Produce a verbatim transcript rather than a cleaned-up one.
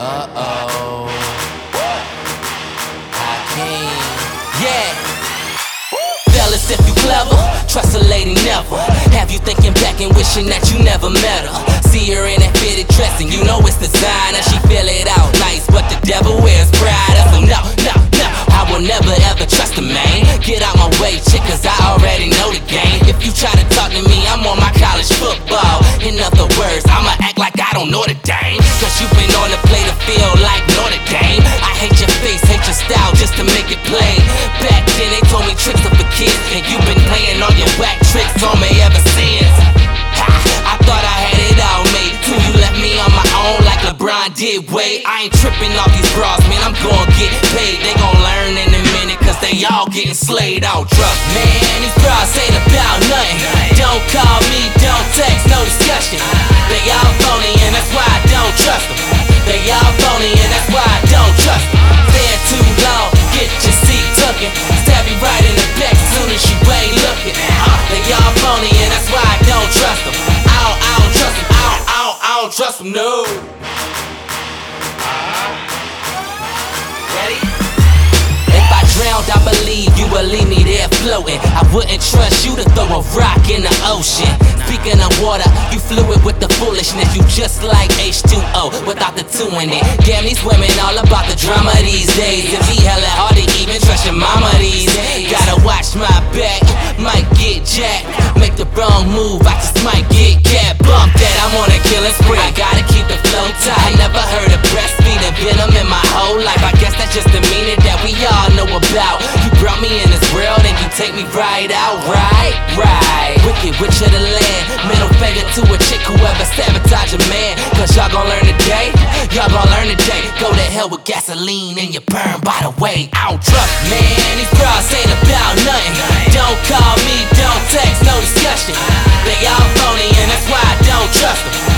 Uh-oh. Hakeem. Yeah. Fellas, if you clever, trust a lady never. Have you thinking back and wishing that you never met her? See her in that fitted dress and you know it's designer. She feel it out nice, but the devil wears Prada. So no, no, no, I will never ever trust a man. Get out my way, chick, cause I already know the game. If you try to talk to me, I'm on my college football. In other words, I'ma act like I don't know the dame. Cause you been on the play to feel like Notre Dame. I hate your face, hate your style, just to make it plain. Back then they told me tricks are for kids, and you been playing all your whack tricks on me ever since. Ha, I thought I had it all made, till you left me on my own like LeBron did Wade. I ain't tripping off these bras, man, I'm gon' get paid. They gon' learn in a minute, cause they all getting slayed out. Trust, man, these bras ain't about nothing. Don't call me, don't text, no discussion. They all phony and that's why I don't trust them. They all phony and that's why I don't trust them. Stay too long, get your seat tucking. Stab you right in the back soon as you ain't looking. uh, They all phony and that's why I don't trust them. I don't, I don't trust them, I don't, I don't, I don't trust them, no. Ready? If I drowned, I believe you would leave me there floating. I wouldn't trust you to throw a rock in the ocean. Speaking of water, you fluid with the foolishness. You just like H two O without the two in it. Damn, these women all about the drama these days. It be hella hard to even trust your mama these days. Gotta watch my back, might get jacked. Make the wrong move, I just might get cat bumped. That I'm on a killing spree, I gotta keep the flow tight. I never heard of breastfeeding venom in my whole life. I guess that's just the meaning that we all know about. You brought me in this world and you take me right out, right, right. Wicked witch of the land, middle finger to a chick who ever sabotage a man. Cause y'all gon' learn today, y'all gon' learn today. Go to hell with gasoline and you burn by the way. I don't trust, man, these bras ain't about nothing. Don't call me, don't text, no discussion. They all phony and that's why I don't trust them.